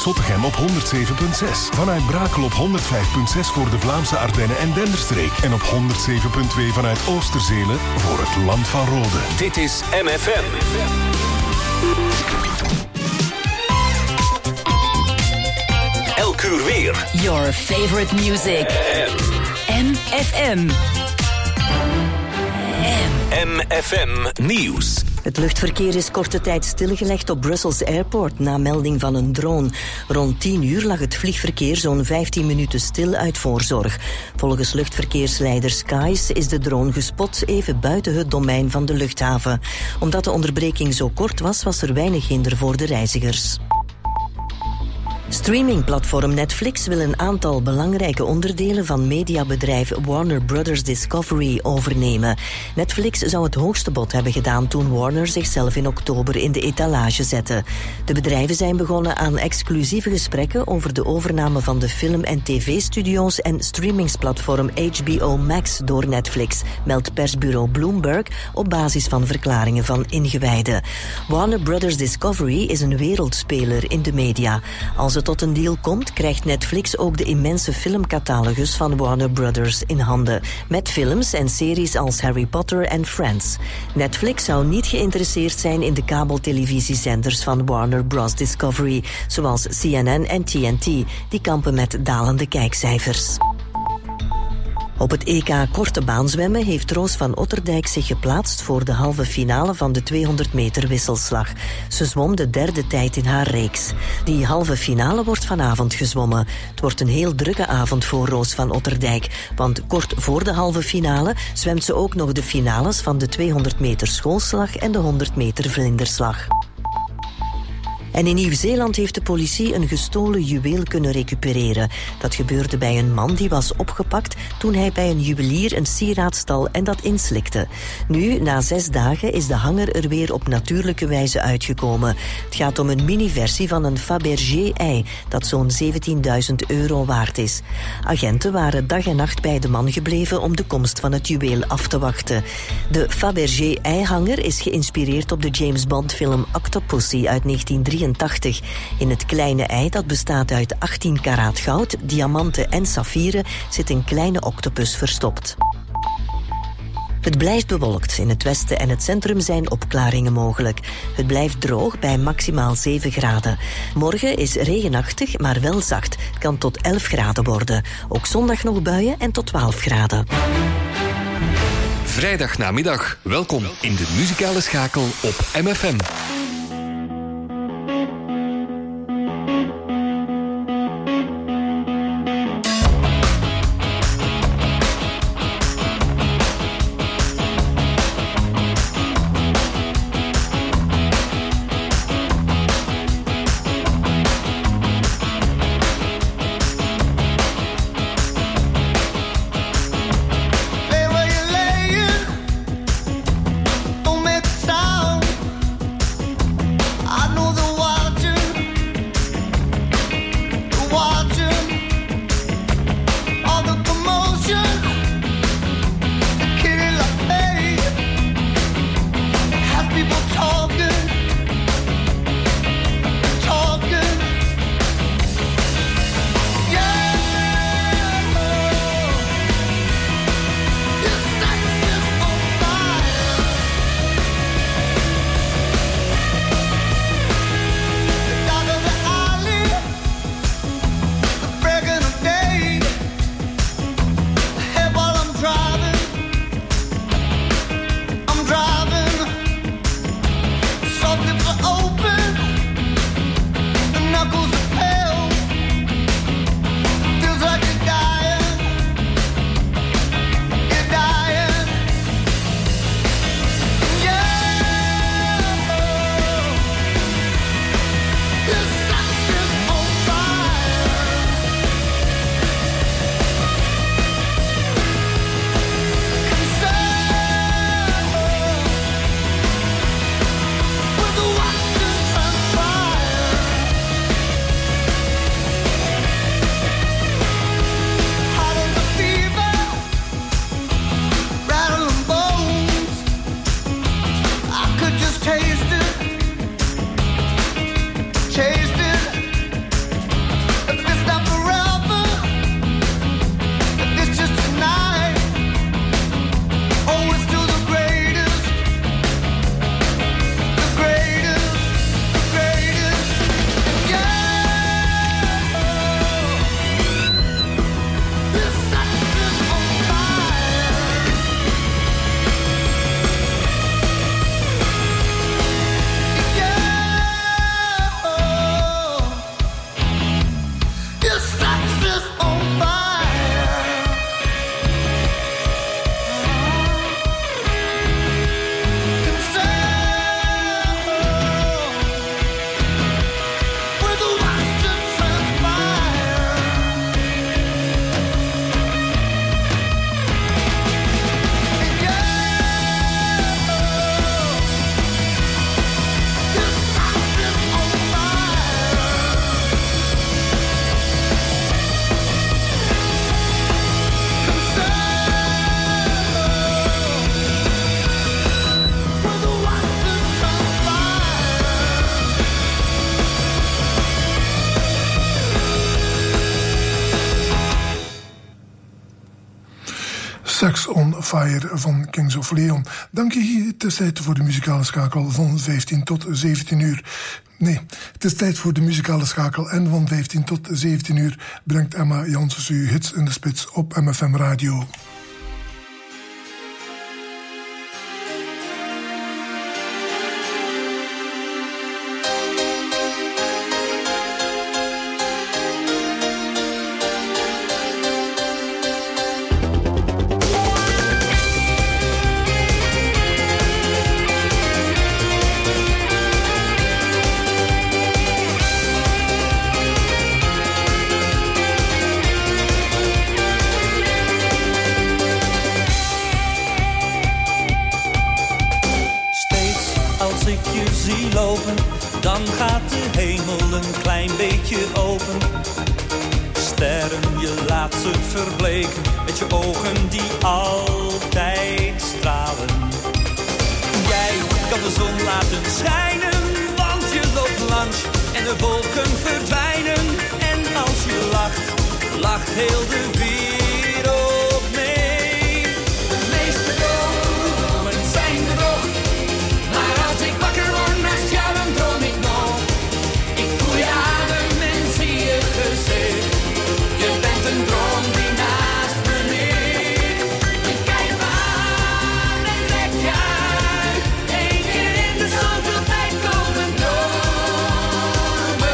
Zottegem op 107.6. Vanuit Brakel op 105.6 voor de Vlaamse Ardennen en Denderstreek. En op 107.2 vanuit Oosterzelen voor het Land van Rode. Dit is MFM. Elk uur weer. Your favorite music. MFM. MFM Nieuws. Het luchtverkeer is korte tijd stilgelegd op Brussels Airport na melding van een drone. Rond 10 uur lag het vliegverkeer zo'n 15 minuten stil uit voorzorg. Volgens luchtverkeersleider Skies is de drone gespot even buiten het domein van de luchthaven. Omdat de onderbreking zo kort was, was er weinig hinder voor de reizigers. Streamingplatform Netflix wil een aantal belangrijke onderdelen van mediabedrijf Warner Brothers Discovery overnemen. Netflix zou het hoogste bod hebben gedaan toen Warner zichzelf in oktober in de etalage zette. De bedrijven zijn begonnen aan exclusieve gesprekken over de overname van de film- en tv-studio's en streamingsplatform HBO Max door Netflix, meldt persbureau Bloomberg op basis van verklaringen van ingewijden. Warner Brothers Discovery is een wereldspeler in de media. Als het tot een deal komt, krijgt Netflix ook de immense filmcatalogus van Warner Brothers in handen, met films en series als Harry Potter en Friends. Netflix zou niet geïnteresseerd zijn in de kabeltelevisiezenders van Warner Bros. Discovery, zoals CNN en TNT. Die kampen met dalende kijkcijfers. Op het EK korte baan zwemmen heeft Roos van Otterdijk zich geplaatst voor de halve finale van de 200 meter wisselslag. Ze zwom de derde tijd in haar reeks. Die halve finale wordt vanavond gezwommen. Het wordt een heel drukke avond voor Roos van Otterdijk, want kort voor de halve finale zwemt ze ook nog de finales van de 200 meter schoolslag en de 100 meter vlinderslag. En in Nieuw-Zeeland heeft de politie een gestolen juweel kunnen recupereren. Dat gebeurde bij een man die was opgepakt toen hij bij een juwelier een sieraad stal en dat inslikte. Nu, na 6 dagen, is de hanger er weer op natuurlijke wijze uitgekomen. Het gaat om een mini-versie van een Fabergé-ei dat zo'n €17.000 waard is. Agenten waren dag en nacht bij de man gebleven om de komst van het juweel af te wachten. De Fabergé-eihanger is geïnspireerd op de James Bond-film Octopussy uit 1983. In het kleine ei, dat bestaat uit 18 karaat goud, diamanten en saffieren, zit een kleine octopus verstopt. Het blijft bewolkt. In het westen en het centrum zijn opklaringen mogelijk. Het blijft droog bij maximaal 7 graden. Morgen is regenachtig, maar wel zacht. Het kan tot 11 graden worden. Ook zondag nog buien en tot 12 graden. Vrijdagnamiddag. Welkom in de muzikale schakel op MFM. Hey, where you laying? Don't make a sound. Sex on Fire van Kings of Leon. Dank je, het is tijd voor de muzikale schakel van 15 tot 17 uur. Nee, het is tijd voor de muzikale schakel en van 15 tot 17 uur brengt Emma Janssens u hits in de spits op MFM Radio. Dan gaat de hemel een klein beetje open. Sterren, je laat ze verbleken met je ogen die altijd stralen. Jij kan de zon laten schijnen, want je loopt langs en de wolken verdwijnen. En als je lacht, lacht heel de wereld mee. De meeste dromen zijn bedrog, maar als ik wakker word naast jou, dan droom ik nog. Ik voel je adem en zie je gezicht. Je bent een droom die naast me ligt. Je kijkt me aan en trek je uit. Eén keer in de zoveel tijd komen dromen.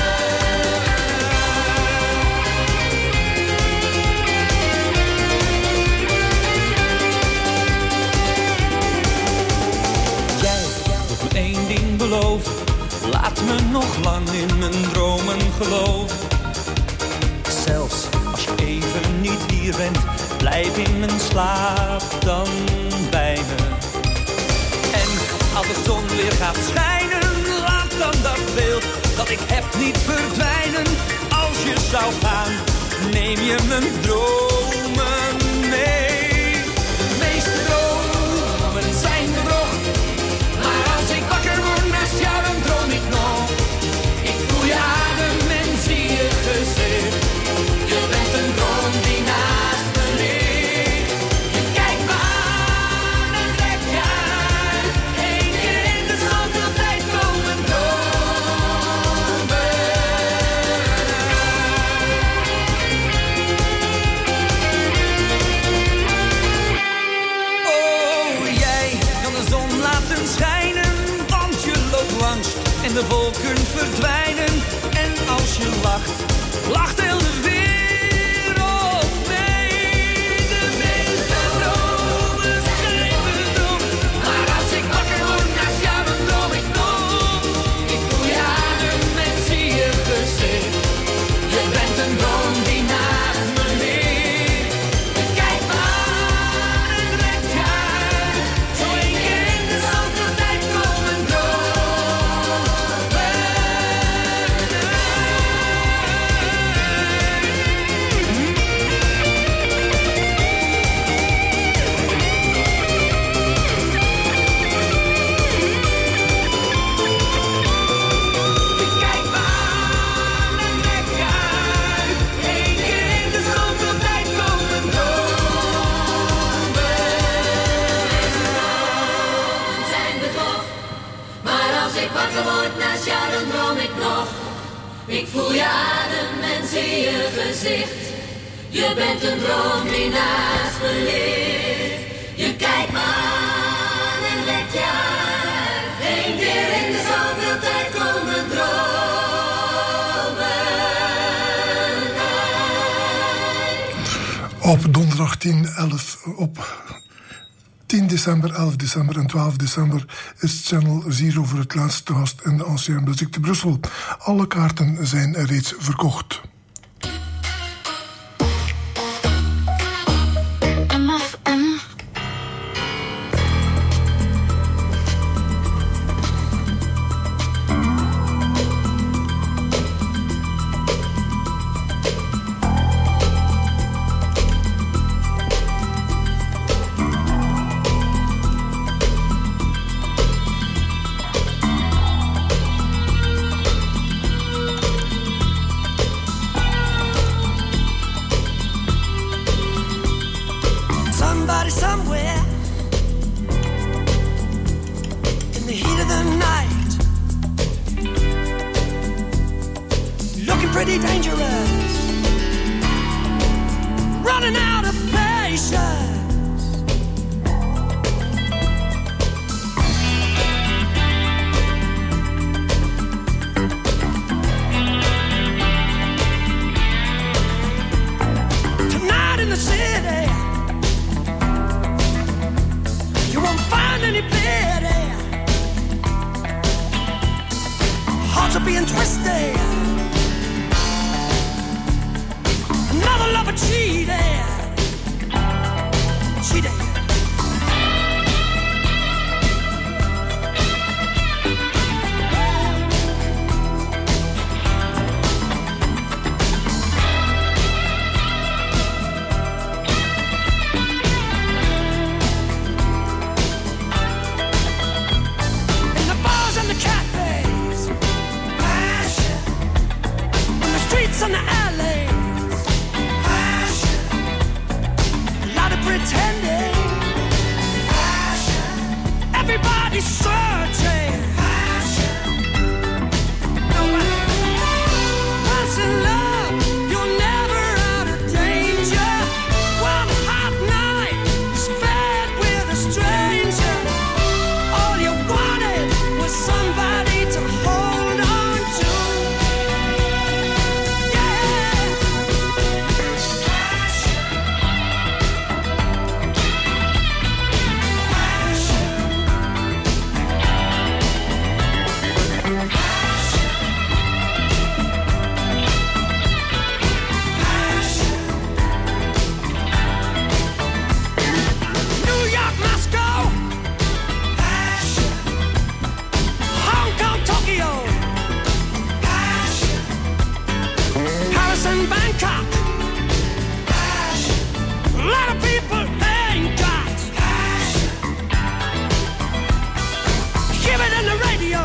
Jij moet me één ding beloven. Laat me nog lang in mijn dromen geloven. Zelfs als je even niet hier bent, blijf in mijn slaap dan bij me. En als de zon weer gaat schijnen, laat dan dat beeld dat ik heb niet verdwijnen. Als je zou gaan, neem je mijn dromen mee. De meeste dromen zijn bedrog, maar als ik wakker word naast jou, dan droom ik nog. Ik voel je adem en zie je gezicht. Je bent een droom die naast me ligt. Je kijkt me aan en trek je uit. Eén keer in de zoveel tijd komen dromen. Oh, jij kan de zon laten schijnen, want je loopt langs en de wolken verdwijnen. En als je lacht, lacht heel de wereld mee. De meeste dromen zijn bedrog, maar als ik wakker word naast jou, dan droom ik nog. Ik voel je adem en zie je gezicht. Je bent een droom die naast me ligt. Je kijkt me aan en trekt je uit. Zo één keer in de zoveel tijd komen dromen. Je kijkt me aan en trek je uit. Eén keer in de zoveel tijd komen dromen. Zijn bedrog, maar als ik wakker word naast jou, dan droom ik nog. Ik voel je adem en zie je gezicht. Je bent een droom die naast me ligt. Je kijkt me aan en trek je uit. Eén keer in de zoveel tijd komen dromen uit. Op donderdag 10 december, 11 december en 12 december is Channel Zero voor het laatste gast in de Ancien Muziek te Brussel. Alle kaarten zijn reeds verkocht. pretty dangerous, running out of patience. Tonight in the city, you won't find any pity. Hearts are being twisted. Another lover cheated. Cheated. In the bars and the cafes, passion. In the streets and the alleys, passion. A lot of pretending, passion. Everybody's searching, passion. Once in love, you're never out of danger. One hot night spent with a stranger. All you wanted was somebody to hold on to. Yeah. New York, Moscow, Hong Kong, Tokyo, Paris and Bangkok. A lot of people ain't got. Hear it in the radio,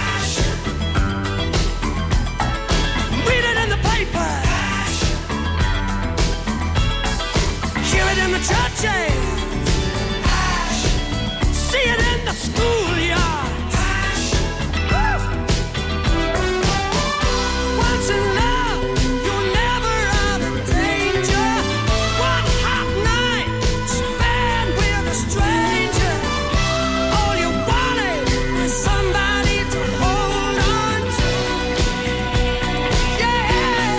read it in the paper, hear it in the churches, see it in the schoolyard. Once in love, you're never out of danger. One hot night spent with a stranger. All you wanted was somebody to hold on to. Yeah.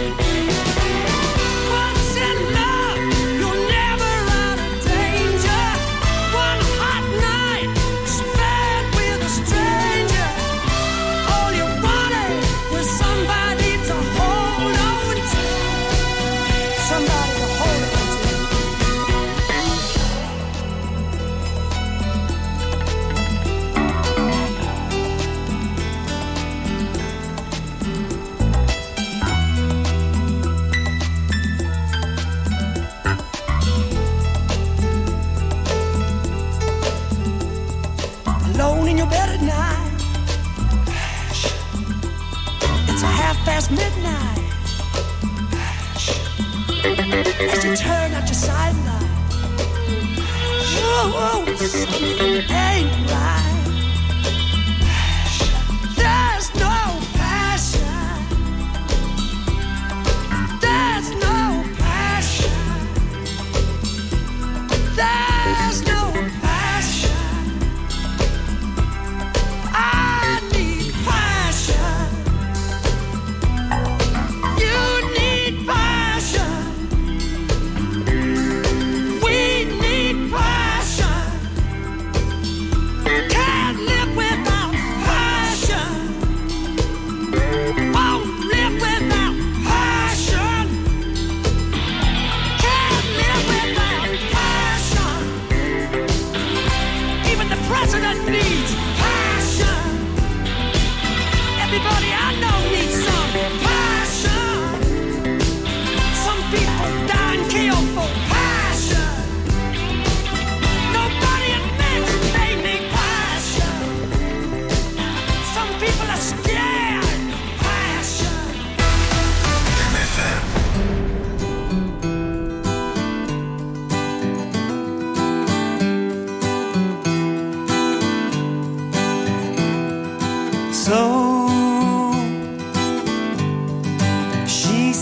Once in love, you're never out of danger. One hot night spent with a stranger. All you wanted was somebody to hold on to. Somebody to hold on to. Alone in your bed at night, it's a midnight. As you turn out your sidelight, oh, something ain't right. There's no passion. There's no passion. There's no passion. I need passion. You need passion. We need passion. Can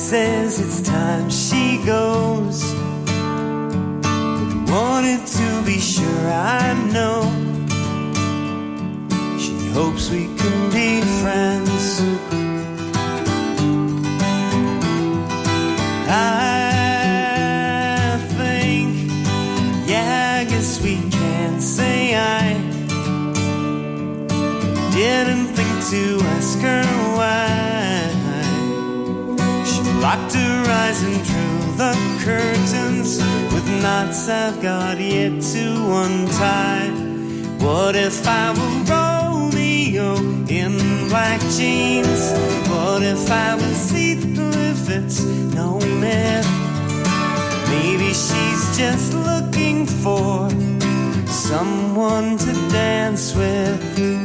says it's time she goes. Wanted to be sure I know. She hopes we can be friends. I think, yeah, I guess we can say I didn't think to ask her why. She blocked her eyes and drew the curtains with knots I've got yet to untie. What if I were Romeo in black jeans? What if I was Heathcliff? It's no myth. Maybe she's just looking for someone to dance with.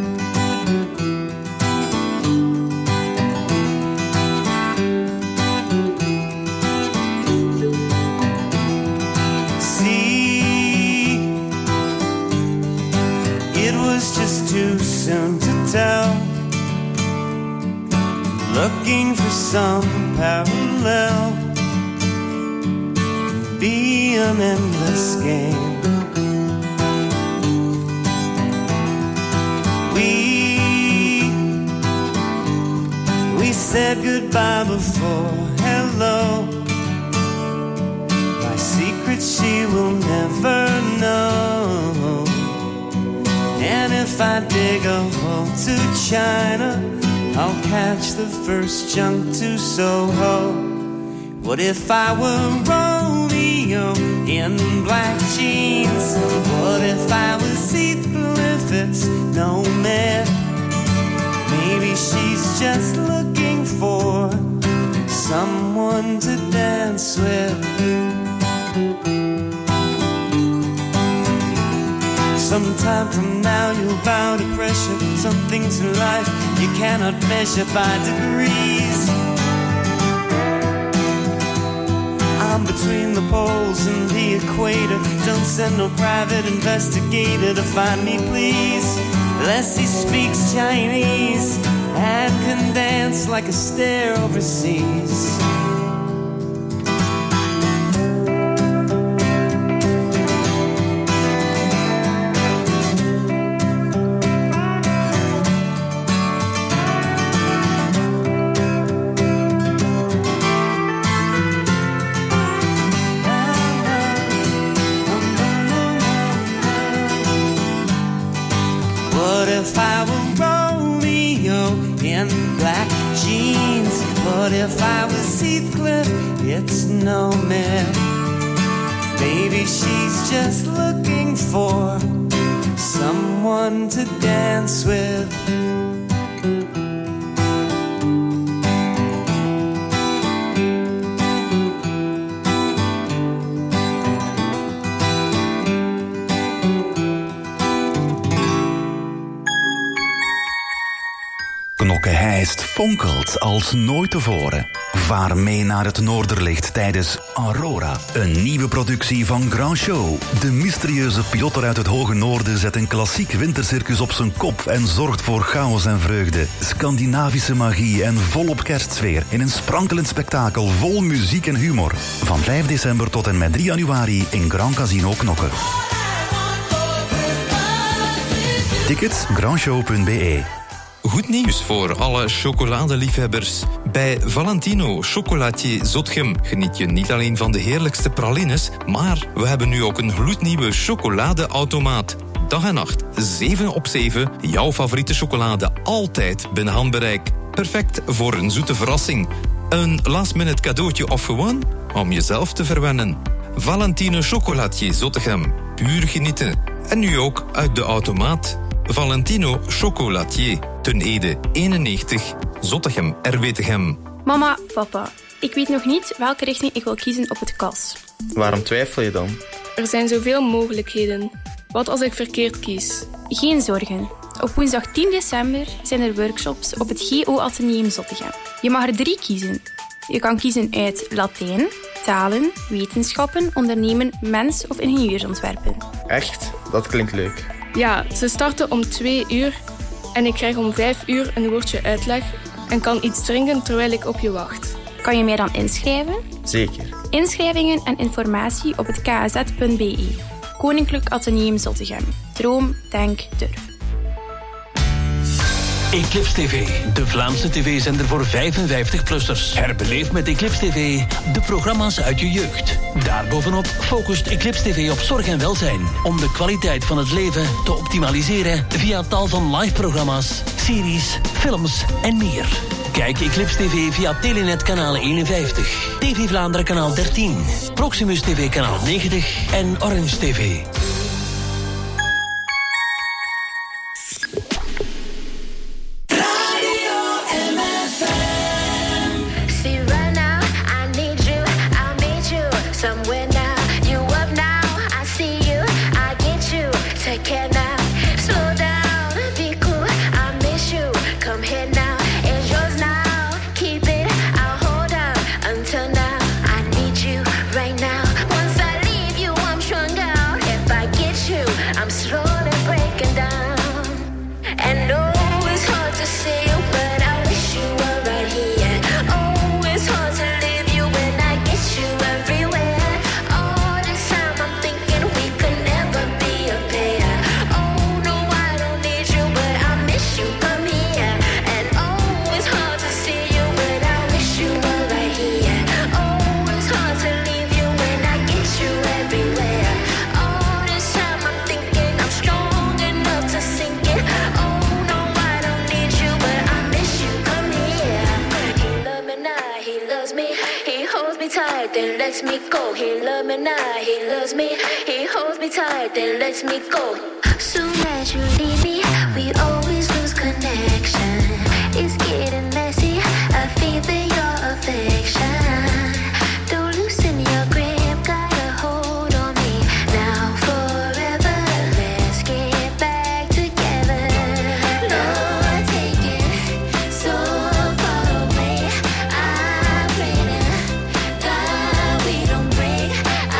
Too soon to tell. Looking for some parallel. Be an endless game. We said goodbye before hello. My secrets she will never know. And if I dig a hole to China, I'll catch the first junk to Soho. What if I were Romeo in black jeans? What if I was Heathcliff? It's no myth. Maybe she's just looking for someone to dance with. Sometime from now you'll bow to pressure. Some things in life you cannot measure by degrees. I'm between the poles and the equator. Don't send no private investigator to find me, please. Unless he speaks Chinese and can dance like a stare overseas. If I were Romeo in black jeans, but if I was Heathcliff, it's no myth. Maybe she's just looking for someone to dance with. Knokke-Heist fonkelt als nooit tevoren. Vaar mee naar het Noorderlicht tijdens Aurora, een nieuwe productie van Grand Show. De mysterieuze piloter uit het hoge noorden zet een klassiek wintercircus op zijn kop en zorgt voor chaos en vreugde, Scandinavische magie en volop kerstsfeer in een sprankelend spektakel vol muziek en humor. Van 5 december tot en met 3 januari in Grand Casino Knokke. Tickets grandshow.be. Goed nieuws voor alle chocoladeliefhebbers. Bij Valentino Chocolatier Zottegem geniet je niet alleen van de heerlijkste pralines, maar we hebben nu ook een gloednieuwe chocoladeautomaat. Dag en nacht, 7 op 7, jouw favoriete chocolade altijd binnen handbereik. Perfect voor een zoete verrassing. Een last-minute cadeautje of gewoon om jezelf te verwennen. Valentino Chocolatier Zottegem, puur genieten. En nu ook uit de automaat. Valentino Chocolatier, Ten Ede 91, Zottegem, Erwetegem. Mama, papa, ik weet nog niet welke richting ik wil kiezen op het KAS. Waarom twijfel je dan? Er zijn zoveel mogelijkheden. Wat als ik verkeerd kies? Geen zorgen. Op woensdag 10 december zijn er workshops op het GO Atheneum Zottegem. Je mag er 3 kiezen. Je kan kiezen uit Latijn, talen, wetenschappen, ondernemen, mens- of ingenieursontwerpen. Echt? Dat klinkt leuk. Ja, ze starten om 2 uur en ik krijg om 5 uur een woordje uitleg en kan iets drinken terwijl ik op je wacht. Kan je mij dan inschrijven? Zeker. Inschrijvingen en informatie op het kz.be. Koninklijk Atheneum Zottegem. Droom, denk, durf. Eclipse TV, de Vlaamse tv-zender voor 55-plussers. Herbeleef met Eclipse TV de programma's uit je jeugd. Daarbovenop focust Eclipse TV op zorg en welzijn, om de kwaliteit van het leven te optimaliseren via tal van live-programma's, series, films en meer. Kijk Eclipse TV via Telenet kanaal 51, TV Vlaanderen kanaal 13, Proximus TV kanaal 90 en Orange TV. Lets me go, he loves me now, he loves me. He holds me tight, then lets me go. Soon as you leave me, we always lose connection. It's getting messy, I feel that your affection. Don't loosen your grip, got a hold on me. Now forever, let's get back together. Lord, take it so far away. I pray to God we don't break.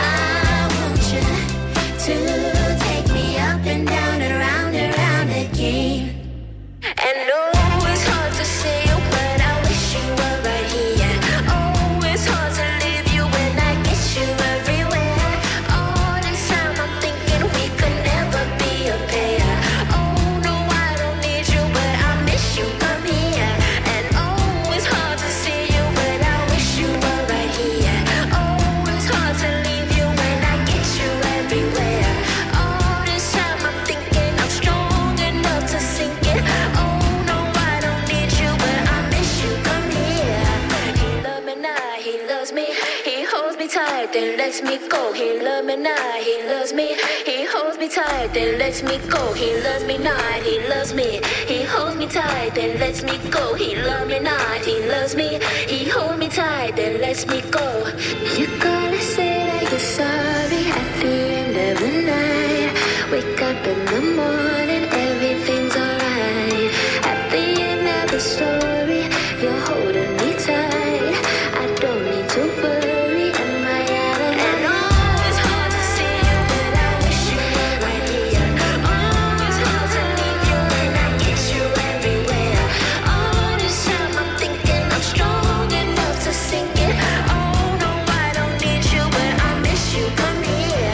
I want you to take me up and down and round again. And no, it's hard to say you, but I wish you were right here. Oh, it's hard to leave you when I get you everywhere. All this time I'm thinking we could never be a pair. Oh, no, I don't need you, but I miss you, come here. And oh, it's hard to see you, but I wish you were right here. Oh, it's hard to leave you when I get you everywhere. All this time I'm thinking I'm strong enough to sink it. Oh, no, I don't need you, but I miss you, come here. He loves me now, he loves me. He holds me tight, then lets me go. He loves me now, he loves me. He holds me tight, then lets me go. He loves me now, he loves me. He holds me tight, then lets me go. He loves me now, he loves me. He holds me tight, then lets me go. You gotta say that you're sorry at the end of the night. Wake up in the morning, everything's alright. At the end of the story, you're holding me tight. I don't need to worry, am I out of and oh, it's hard to see you, but I wish you were right here. Oh, it's hard to leave you when I get you everywhere. All this time I'm thinking I'm strong enough to sink it. Oh, no, I don't need you, but I miss you, come here.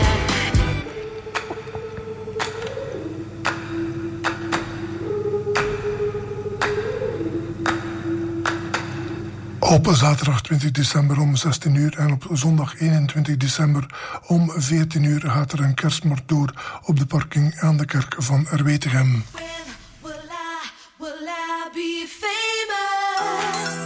Op zaterdag 20 december om 16 uur en op zondag 21 december om 14 uur gaat er een kerstmarkt door op de parking aan de kerk van Erwetegem. Will I be famous?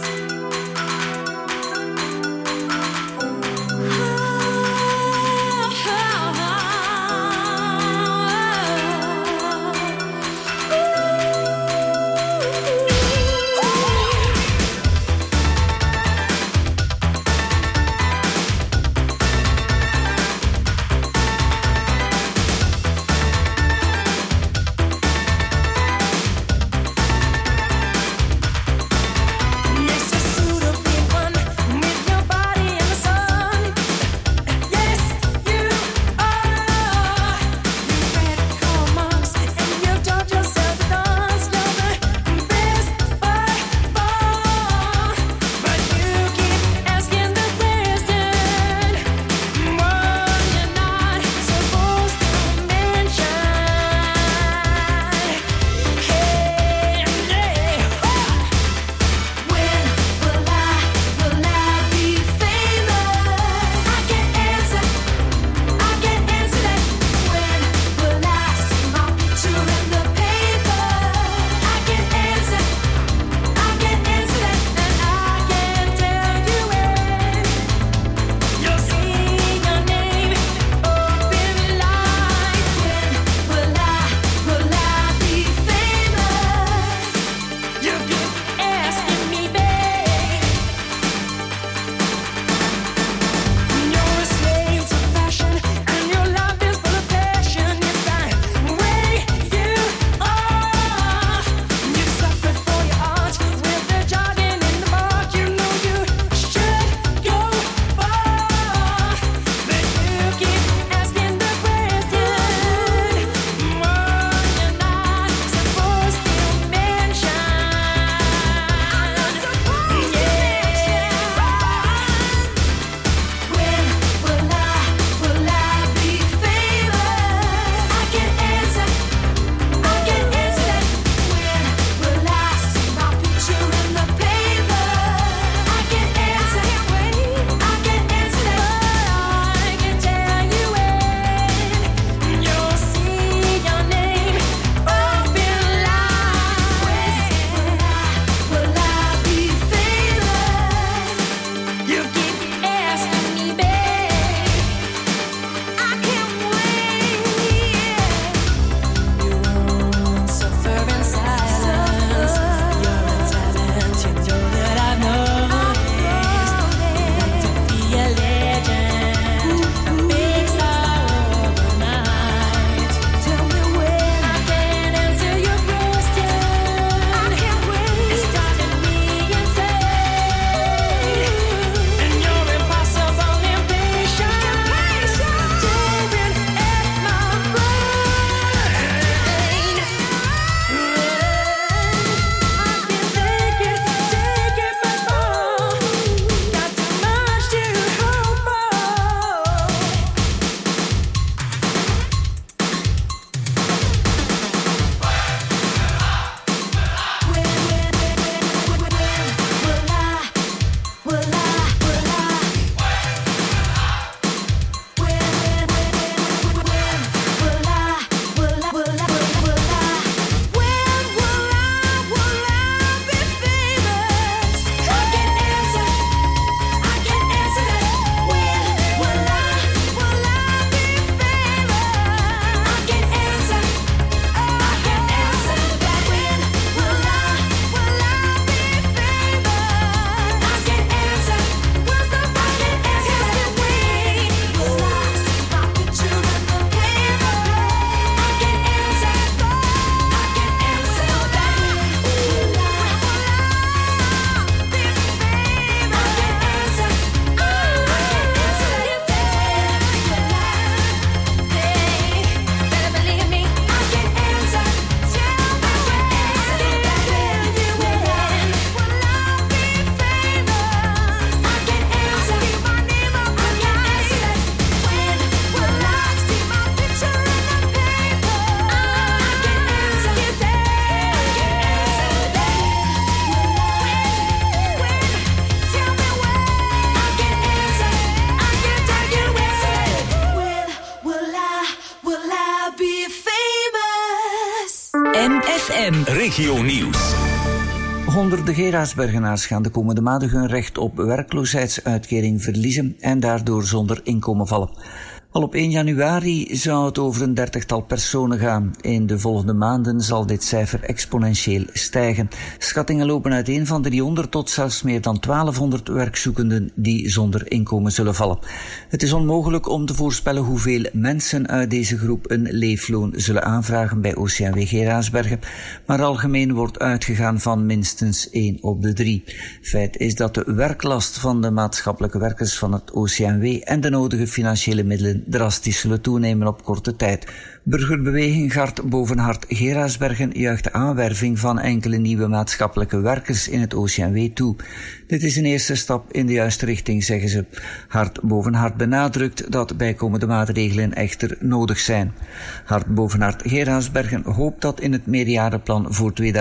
MFM. Regio Nieuws. Honderden Geraardsbergenaars gaan de komende maanden hun recht op werkloosheidsuitkering verliezen en daardoor zonder inkomen vallen. Al op 1 januari zou het over een 30-tal personen gaan. In de volgende maanden zal dit cijfer exponentieel stijgen. Schattingen lopen uiteen van 300 tot zelfs meer dan 1200 werkzoekenden die zonder inkomen zullen vallen. Het is onmogelijk om te voorspellen hoeveel mensen uit deze groep een leefloon zullen aanvragen bij OCMW Geraardsbergen, maar algemeen wordt uitgegaan van minstens 1 op de 3. Feit is dat de werklast van de maatschappelijke werkers van het OCMW en de nodige financiële middelen drastisch zullen toenemen op korte tijd. Burgerbeweging Gart Bovenhart Geraardsbergen juicht de aanwerving van enkele nieuwe maatschappelijke werkers in het OCMW toe. Dit is een eerste stap in de juiste richting, zeggen ze. Hart Bovenhart benadrukt dat bijkomende maatregelen echter nodig zijn. Hart Bovenhart Geraardsbergen hoopt dat in het meerjarenplan voor 2026-2031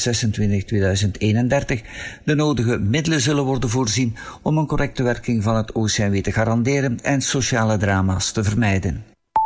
de nodige middelen zullen worden voorzien om een correcte werking van het OCMW te garanderen en sociale drama's te vermijden.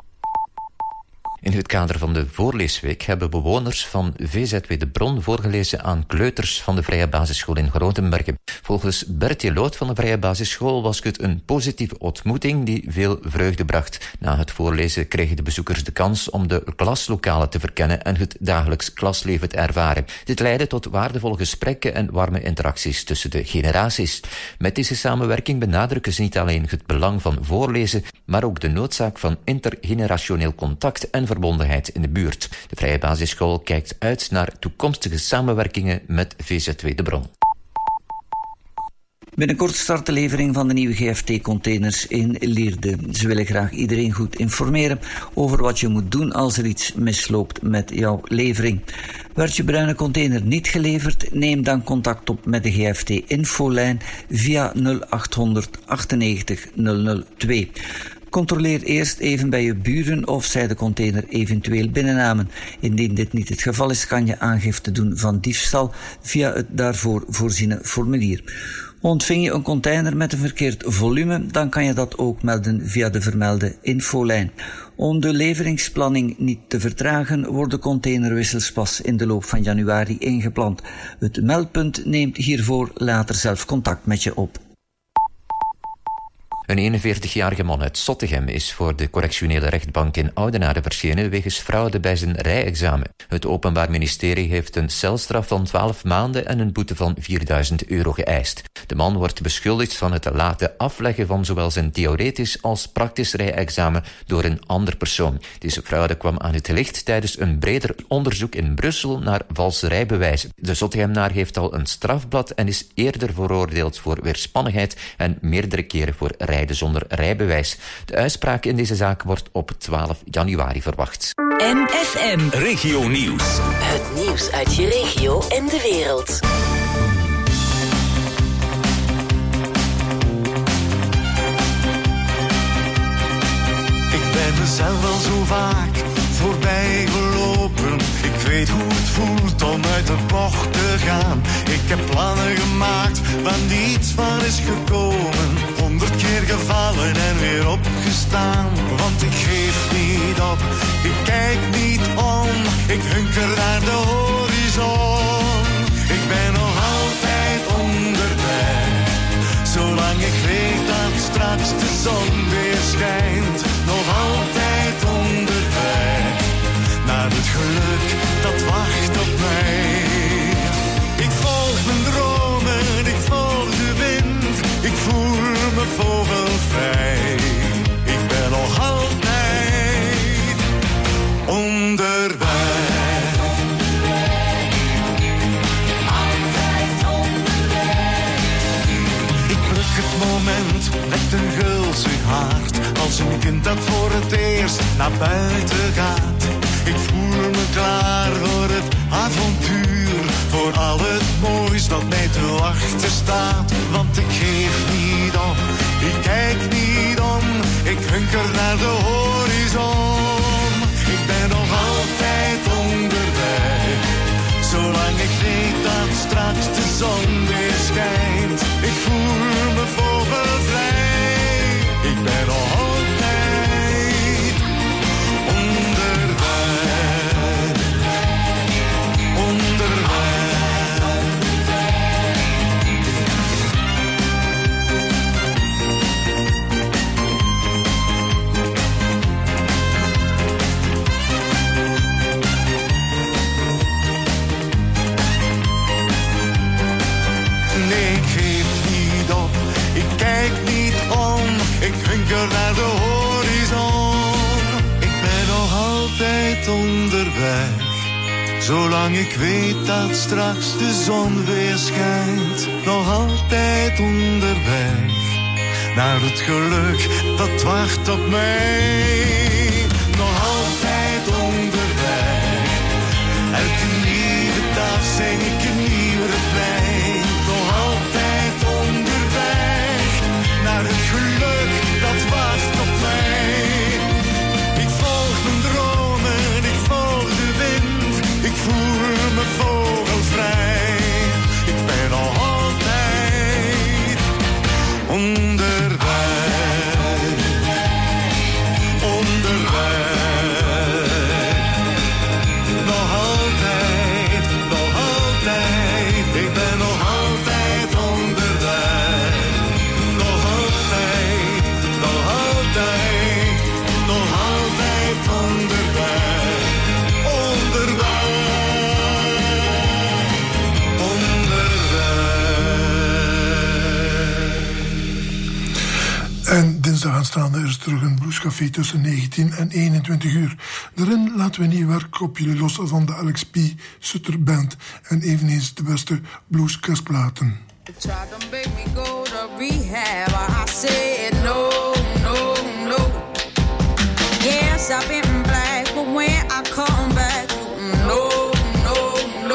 In het kader van de voorleesweek hebben bewoners van VZW De Bron voorgelezen aan kleuters van de Vrije Basisschool in Grotenbergen. Volgens Bertje Loot van de Vrije Basisschool was het een positieve ontmoeting die veel vreugde bracht. Na het voorlezen kregen de bezoekers de kans om de klaslokalen te verkennen en het dagelijks klasleven te ervaren. Dit leidde tot waardevolle gesprekken en warme interacties tussen de generaties. Met deze samenwerking benadrukken ze niet alleen het belang van voorlezen, maar ook de noodzaak van intergenerationeel contact en verbondenheid in de buurt. De Vrije Basisschool kijkt uit naar toekomstige samenwerkingen met VZW De Bron. Binnenkort start de levering van de nieuwe GFT-containers in Lierde. Ze willen graag iedereen goed informeren over wat je moet doen als er iets misloopt met jouw levering. Werd je bruine container niet geleverd, neem dan contact op met de GFT-infolijn via 0800 98 002. Controleer eerst even bij je buren of zij de container eventueel binnennamen. Indien dit niet het geval is, kan je aangifte doen van diefstal via het daarvoor voorziene formulier. Ontving je een container met een verkeerd volume, dan kan je dat ook melden via de vermelde infolijn. Om de leveringsplanning niet te vertragen, worden containerwissels pas in de loop van januari ingepland. Het meldpunt neemt hiervoor later zelf contact met je op. Een 41-jarige man uit Zottegem is voor de correctionele rechtbank in Oudenaarde verschenen wegens fraude bij zijn rijexamen. Het Openbaar Ministerie heeft een celstraf van 12 maanden en een boete van €4.000 geëist. De man wordt beschuldigd van het te laten afleggen van zowel zijn theoretisch als praktisch rijexamen door een ander persoon. Deze fraude kwam aan het licht tijdens een breder onderzoek in Brussel naar valse rijbewijzen. De Zottegemnaar heeft al een strafblad en is eerder veroordeeld voor weerspannigheid en meerdere keren voor rijden zonder rijbewijs. De uitspraak in deze zaak wordt op 12 januari verwacht. MFM. Regio Nieuws. Het nieuws uit je regio en de wereld. Ik ben mezelf al zo vaak voorbij gelopen. Ik weet hoe het voelt om uit de bocht te gaan. Ik heb plannen gemaakt waar niets van is gekomen. 100 keer gevallen en weer opgestaan. Want ik geef niet op, ik kijk niet om. Ik hunker naar de horizon. Ik ben nog altijd onderweg. Zolang ik weet dat straks de zon weer schijnt. Nog altijd onderweg. Naar het geluk dat wacht op mij. Ik volg mijn dromen, ik volg de wind. Ik voel me vogelvrij. Ik ben nog altijd onderweg. Het moment met een gulzig hart. Als een kind dat voor het eerst naar buiten gaat. Ik voel me klaar voor het avontuur. Voor al het moois dat mij te wachten staat. Want ik geef niet op, ik kijk niet om. Ik hunker naar de horizon. Ik ben nog altijd onderweg. Zolang ik weet dat straks de zon weer schijnt. Ik voel me vogelvrij. Ik ben nog altijd onderweg. Onderweg. Nee, ik geef niet op, ik kijk niet om, ik hunker naar de horizon. Ik ben nog altijd onderweg, zolang ik weet dat straks de zon weer schijnt. Nog altijd onderweg, naar het geluk dat wacht op mij. Nog altijd onderweg, elke nieuwe dag zing ik een nieuw refrein. Nog altijd onderweg, naar het geluk dat wacht op mij. Ik volg mijn dromen, ik volg de wind. Ik voel me vogelvrij. Ik ben nog altijd onderweg. Onderweg. Nog altijd, nog altijd. Ik ben nog altijd onderweg. Nog altijd, nog altijd. Nog altijd onderweg. Onderweg. En dinsdag aanstaande is er terug een bluescafé tussen 19 en 21 uur. Daarin laten we nieuw werk op jullie los van de Alex P. Sutter Band en eveneens de beste blueskerstplaten. Tried to make me go to rehab. I said no, no, no. Yes, I've been black, but when I come back, no, no, no.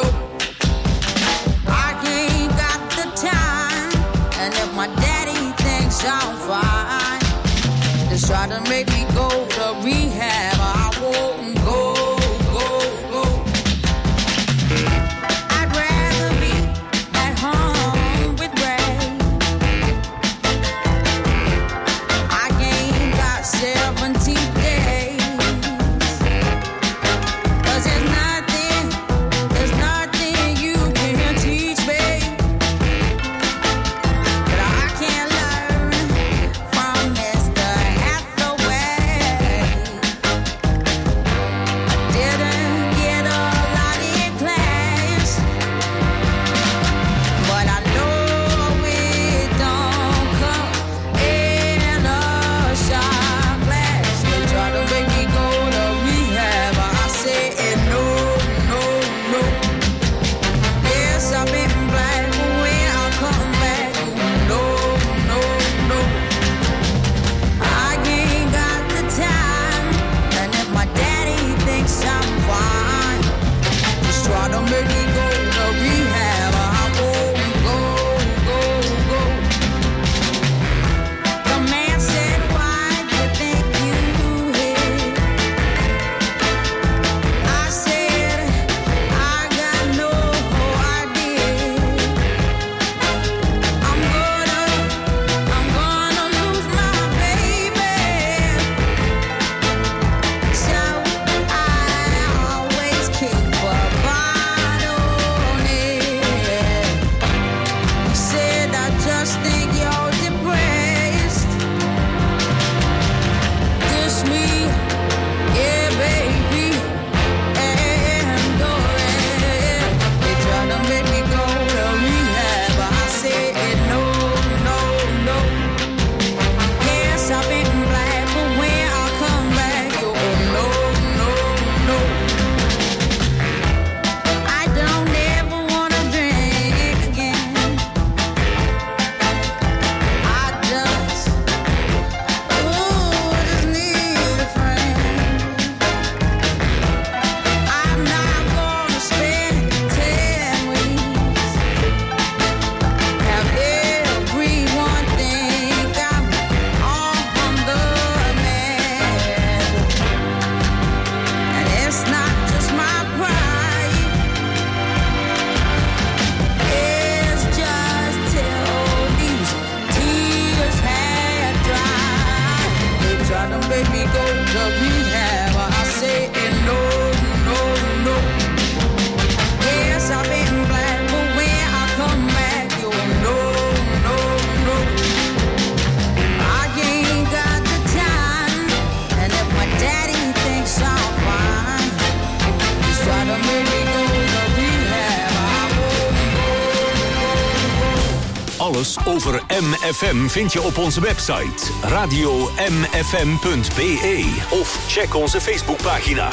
I ain't got the time, and if my daddy thinks I'm fine, just try to make me go to rehab. I won't go, go, go. I'd rather be at home with Ray. I ain't got 17 days. 'Cause there's nothing you can teach me that I can't learn from Mr. Hathaway. to rehab. I say no, no, no. Yes, I've been black, but when I come back, you'll no, no, no. I ain't got the time, and if my daddy thinks I'm fine, he's trying to make me go to rehab. I won't go. Alles over MFM vind je op onze website radio.mfm.be of check onze Facebookpagina.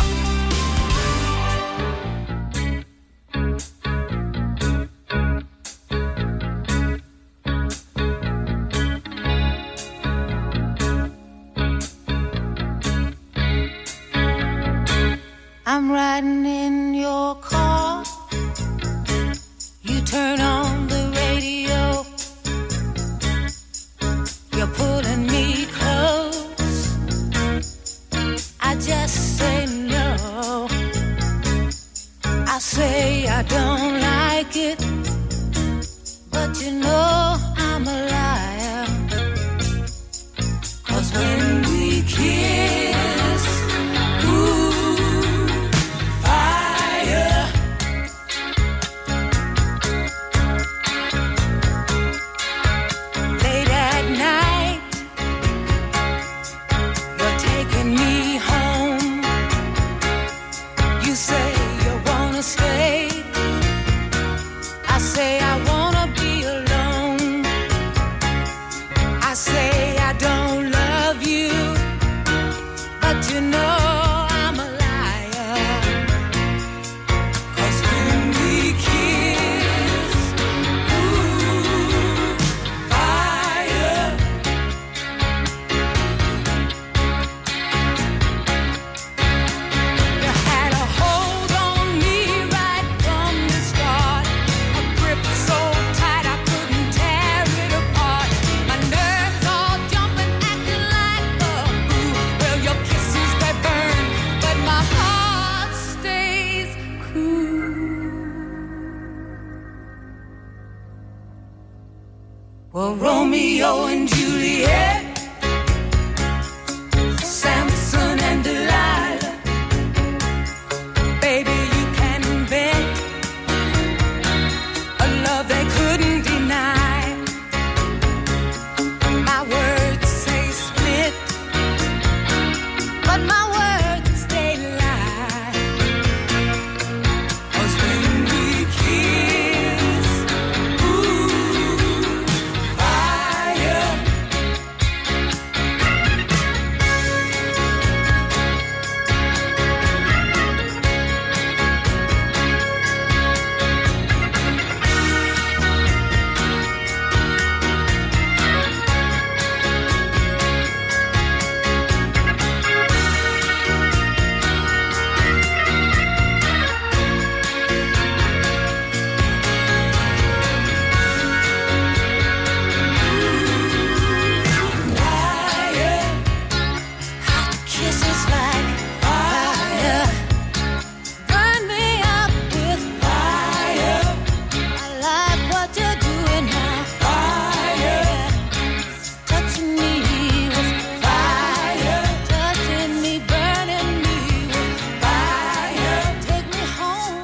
I'm riding in your car. You turn on the radio. You're pulling me close. I just say no. I say I don't like it, but you know I'm a liar. 'Cause when we kiss, ooh, fire. Late at night, you're taking me home. You say you wanna stay. I say I wanna be alone. I say I don't love you, but you know I'm a liar. 'Cause when we kiss, ooh, fire. You had a hold on me right from the start, a grip so tight I couldn't tear it apart. My nerves all jumping, acting like a fool. Well, your kisses they burn, but my heart stays cool. Well, Romeo and Juliet, Samson and Delilah, baby, you can bet a love they couldn't deny. My words say split, but my words they lie. 'Cause when we kiss, ooh, fire. Kisses like fire, burn me up with fire. I like what you're doing now, fire. Touching me with fire, touching me, burning me with fire. Take me home.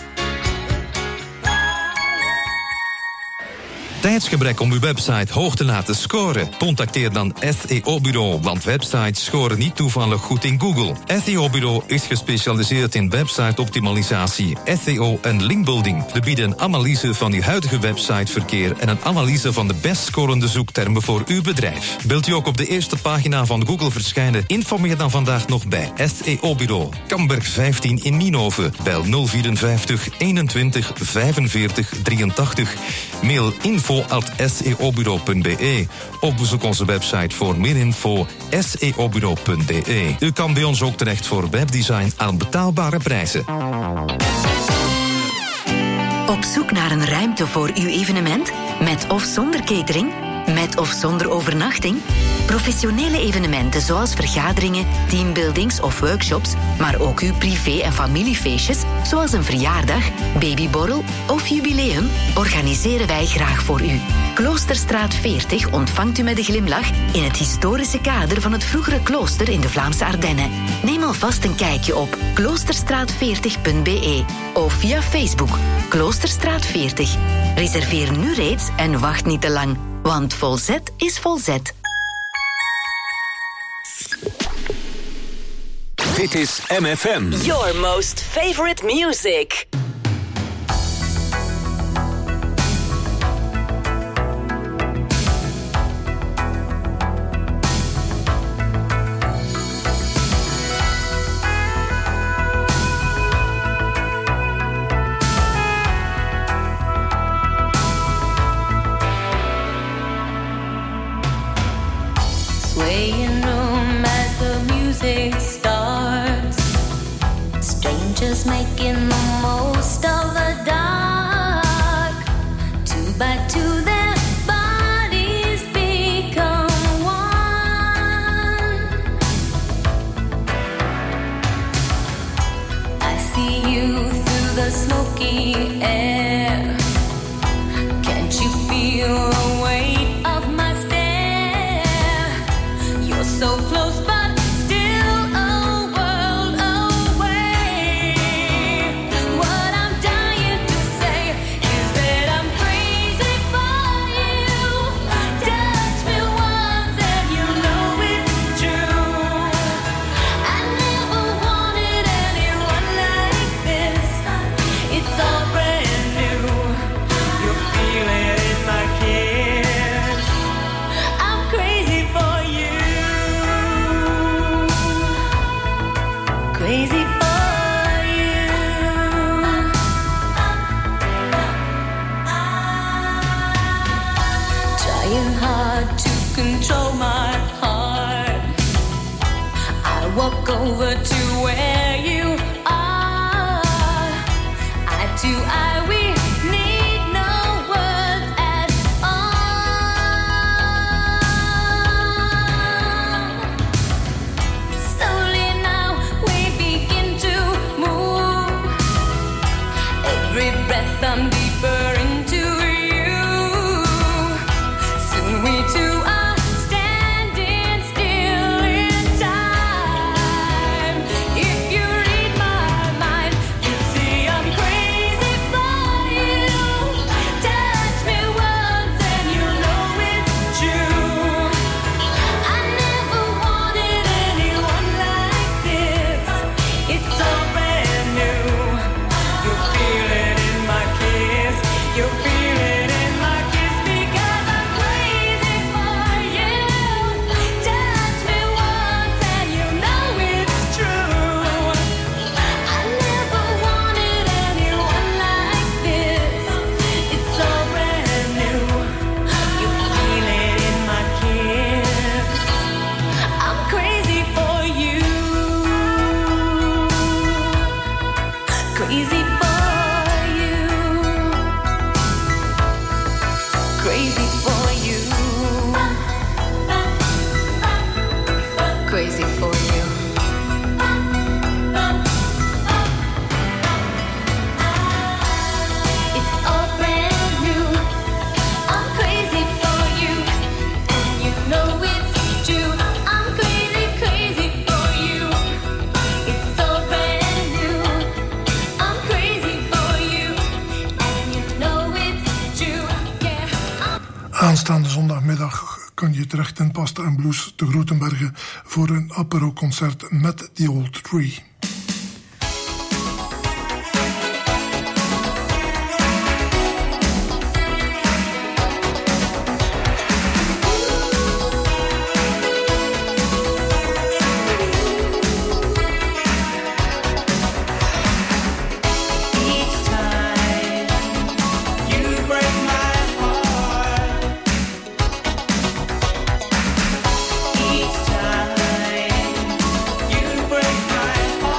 Tijdsgebrek om uw website hoog te laten scoren? Contacteer dan SEO-bureau, want websites scoren niet toevallig goed in Google. SEO-bureau is gespecialiseerd in website-optimalisatie, SEO en linkbuilding. We bieden een analyse van uw huidige websiteverkeer en een analyse van de best scorende zoektermen voor uw bedrijf. Wilt u ook op de eerste pagina van Google verschijnen? Informeer dan vandaag nog bij SEO-bureau. Kamberg 15 in Nienhoven. Bel 054 21 45 83. Mail info@seobureau.be of bezoek onze website voor meer info seobureau.be. U kan bij ons ook terecht voor webdesign aan betaalbare prijzen. Op zoek naar een ruimte voor uw evenement? Met of zonder catering? Met of zonder overnachting? Professionele evenementen zoals vergaderingen, teambuildings of workshops, maar ook uw privé- en familiefeestjes, zoals een verjaardag, babyborrel of jubileum, organiseren wij graag voor u. Kloosterstraat 40 ontvangt u met een glimlach in het historische kader van het vroegere klooster in de Vlaamse Ardennen. Neem alvast een kijkje op kloosterstraat40.be of via Facebook Kloosterstraat 40. Reserveer nu reeds en wacht niet te lang, want Volzet is Volzet. Dit is MFM. Your most favorite music. Swaying room as the music starts, strangers making the most of the dark. Two by two their bodies become one. I see you through the smoky air. Can't you feel the weight of my stare? You're so close but still a world away. What I'm dying to say is that I'm crazy for you. Touch me once and you know it's true. I never wanted anyone like this. It's all brand new. You feel it in my kiss. I'm crazy for you. Crazy for you. Trying hard to control my heart. I walk over to where you are. Eye to eye, we need no words at all. Slowly now we begin to move. Every breath I'm deeper into you. Soon we two are standing still in time. If you read my mind, you see I'm crazy for you. Touch me once and you know it's true. I never wanted anyone like this. It's all brand new. You feel it in my kiss. You feel it in my kiss because I'm crazy for you. Touch me once and you know it's true. I never wanted anyone like this. It's all brand new. You feel it in my kiss. I'm crazy for you. Crazy for you. Crazy for you. Crazy for you. It's all brand new. I'm crazy for you. And you know it's true. I'm crazy, crazy for you. It's all brand new. I'm crazy for you. And you know it's true. Yeah. Aanstaande zondagmiddag kan je terecht in Pasta en Blues te Groetenbergen voor een apero-concert met The Old Tree. Each time you break my heart. Each time you break my heart.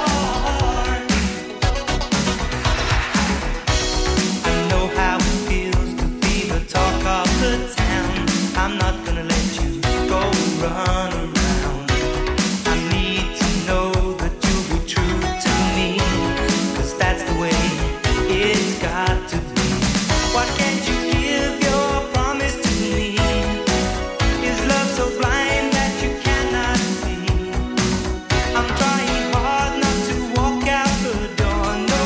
run around. I need to know that you'll be true to me, 'cause that's the way it's got to be. Why can't you give your promise to me? Is love so blind that you cannot see? I'm trying hard not to walk out the door. Know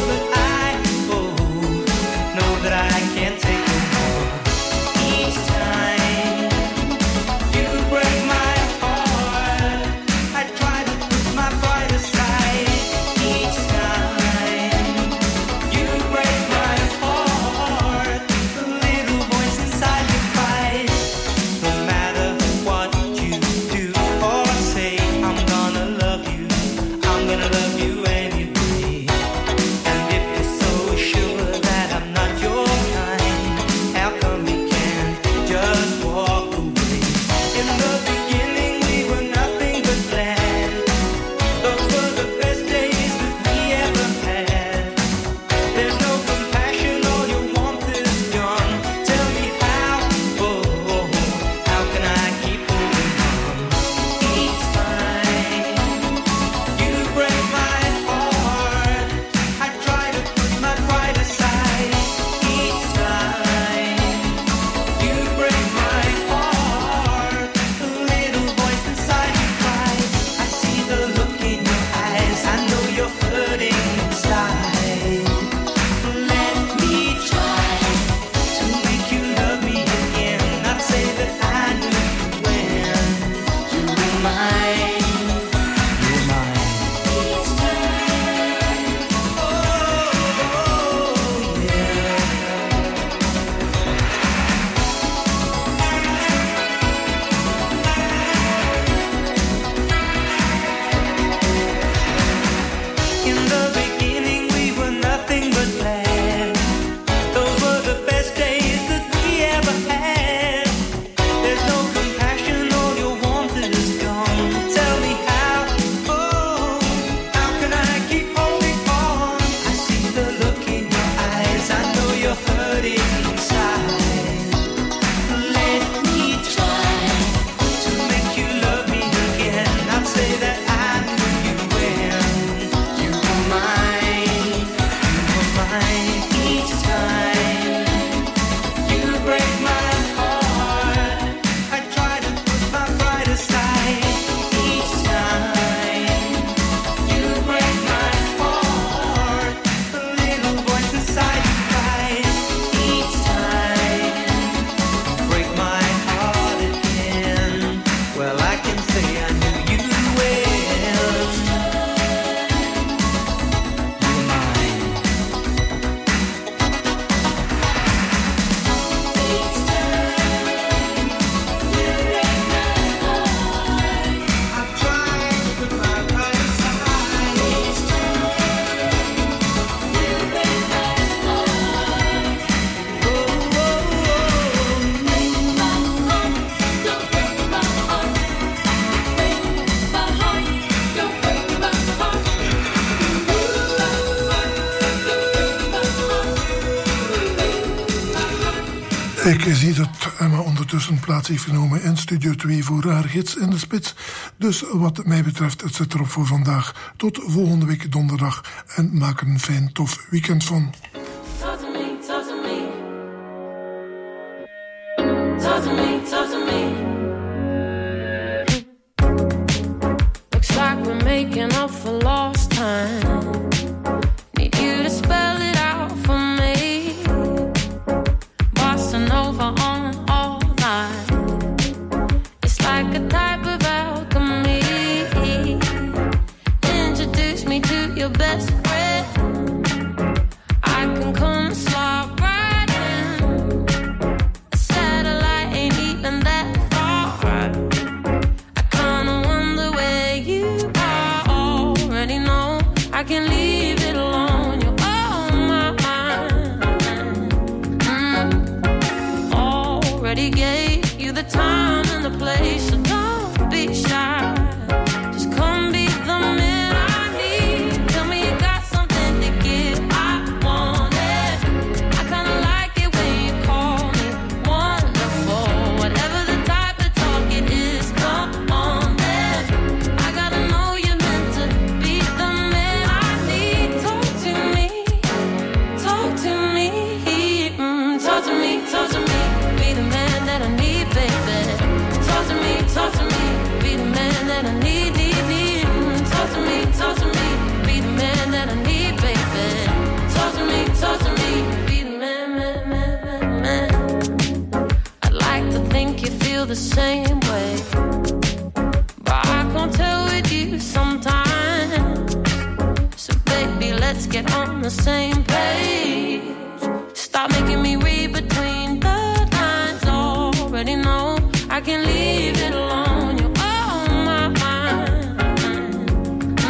that I can't take no more. Each time you break my heart, I try to put my pride aside. Each time you break my heart, the little voice inside me cries. No matter what you do or say, I'm gonna love you. I'm gonna love you anyway. And if you're so sure that I'm not your kind, how come you can't just walk away? In the beginning we were nothing but glad. Those were the best days that we ever had. There's no compassion, all your warmth is gone. Tell me how can I keep holding on? Each time you break my heart, I try to put my pride aside. Each time you break my heart, the little voice inside me cries. I see the look in your eyes, I know you're hurting inside. Let me try to make you love me again. Not say that I knew you when you were mine. You're mine. Each time, yeah. In the beginning we were nothing but glad. Those were the best days that we ever had. There's no compassion, all your warmth is gone. Tell me how can I keep holding on? I see the look in your eyes, I know you're hurting inside. Let me try to make you love me again. Not say that I knew you when you were mine. You were mine. Each time you break my heart, I try to put my pride aside. Each time you break my heart, the little voice inside me cries. Each time you break my heart again, well, I can say I knew you well. You're mine. Each time you break my heart, I try to put my pride aside. Each time you break my heart, don't break my heart, don't break my heart, break my heart, don't break my heart, Ik zie dat Emma ondertussen plaats heeft genomen in Studio 2 voor haar gids in de spits. Dus wat mij betreft, het zit erop voor vandaag. Tot volgende week donderdag en maak er een fijn, tof weekend van. Talk to me, talk to me. Talk to me, talk to me. Looks like we're making up for lost time. Need you to spell it out for me. Bossing over on all night. It's like a type of alchemy. Introduce me to your best friend. I can come slide right in. A satellite ain't even that far. I kinda wonder where you are already. the same page. Stop making me read between the lines. Already know I can leave it alone. You're on my mind.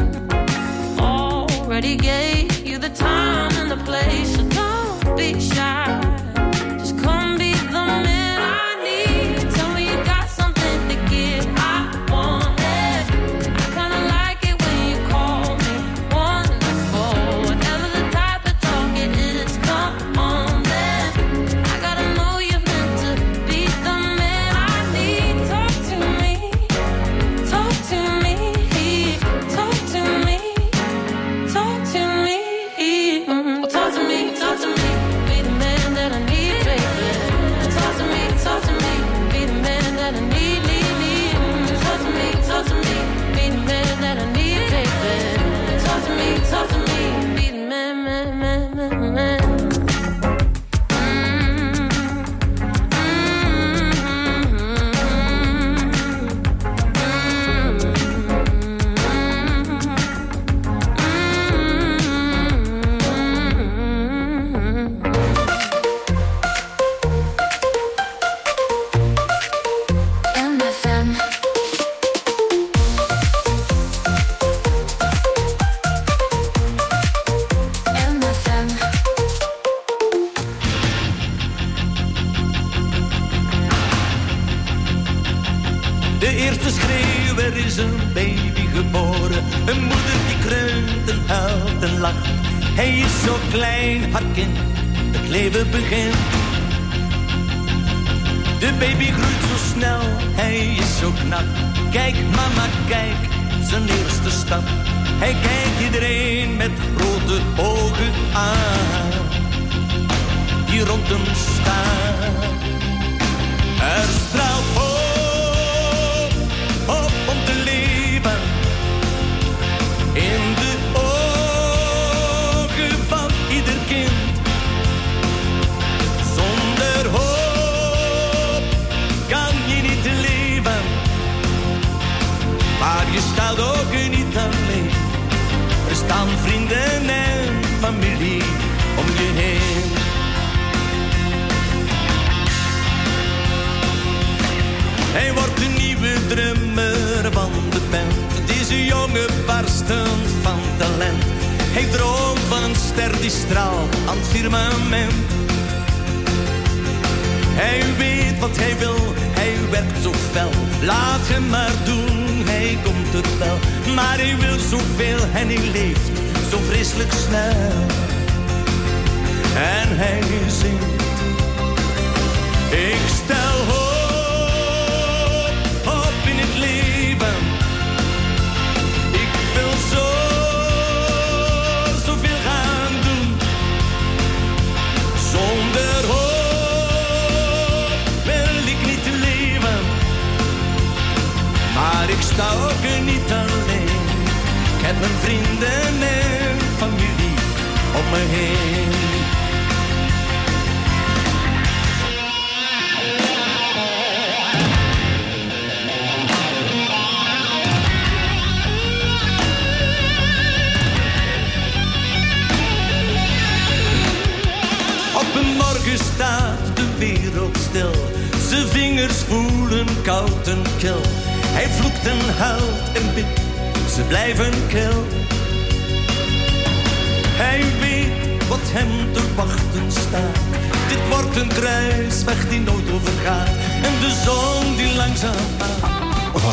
Already gave you the time and the place, so don't be shy. Just come be the man I need. Tell me you got something to give. I want it. I kinda like it when you call me wonderful. Whatever the type of talk it is, come on then. I gotta know you're meant to be the man I need. Talk to me, talk to me, talk to me, talk to me, talk to me, talk to me. Be the man that I need, baby. Talk to me, be the man that I need, need. Talk to me, be the man that I need, baby. Talk to me, be the man, man. MFM. MFM. De eerste schreeuw, er is een baby geboren. Een moeder die kreunt en huilt en lacht. Hij is zo klein, haar kind, het leven begint. De baby groeit zo snel, hij is zo knap. Kijk mama, kijk, zijn eerste stap. Hij kijkt iedereen met grote ogen aan, die rond hem staan. Er straalt hoop, hoop om te leven. In de ogen van ieder kind. Zonder hoop kan je niet leven. Maar je staat ook niet alleen. Er staan vrienden en familie om je heen. Hij wordt de nieuwe drummer van de band. Deze jongen barstend van talent. Hij droomt van een ster die straalt aan het firmament. Hij weet wat hij wil, hij werkt zo fel. Laat hem maar doen, hij komt er wel. Maar hij wil zoveel en hij leeft zo vreselijk snel. En hij zingt. Ik stel hoop op in het leven. Ik wil zoveel gaan doen. Zonder hoop wil ik niet leven. Maar ik sta ook niet alleen. Ik heb mijn vrienden en familie om me heen. Op een morgen staat de wereld stil. Zijn vingers voelen koud en kil. Hij vloekt en huilt en bidt, ze blijven kil. Hij weet wat hem te wachten staat. Dit wordt een kruisweg die nooit overgaat. En de zon die langzaam aan